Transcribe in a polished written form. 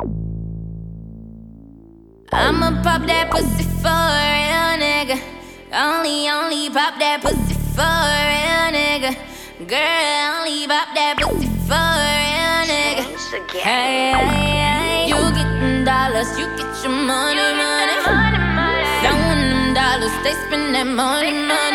I'ma pop that pussy for a real nigga. Only pop that pussy for a real nigga. Girl, only pop that pussy for a real nigga. Hey, hey, hey. You getting dollars, you get your money, money. Flowing them dollars, they spend that money, money.